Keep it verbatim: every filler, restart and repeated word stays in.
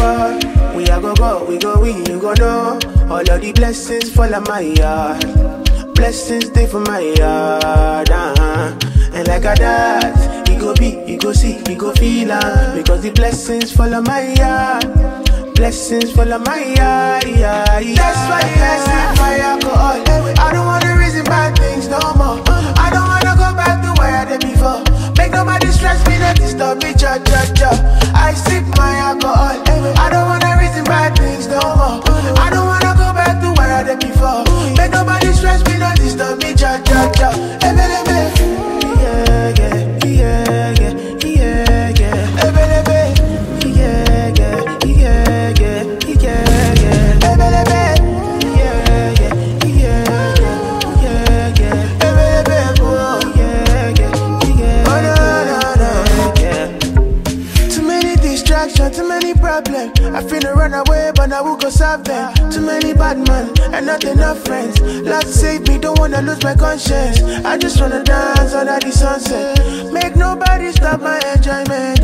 far. We are go go, we go we, you go know. All of the blessings fall on my yard. Blessings stay for my yard, uh-huh. And like a that, you go be, you go see, you go feel uh, because the blessings fall on my yard. Blessings fall on my yard, yeah, yeah. That's why I sip my alcohol. I don't wanna reason bad things no more. I don't wanna go back to where I did before. Make nobody stress me, not disturb me, cha cha cha. I sip my alcohol. I don't wanna reason bad things no more. I don't wanna go back to where I did before. Make nobody stress me, not disturb me, cha cha cha. Ebe lebe, yeah yeah yeah yeah yeah yeah. Ebe lebe, yeah yeah yeah yeah yeah yeah. Ebe lebe, yeah yeah yeah yeah yeah. Ebe lebe, oh yeah yeah yeah. Oh no no no yeah. Too many distractions, too many problems. I finna run away, but I will go solve them. Too many bad men and not enough friends. Lord save me, don't wanna lose my conscience. I just wanna dance under the sunset. Make nobody stop my enjoyment.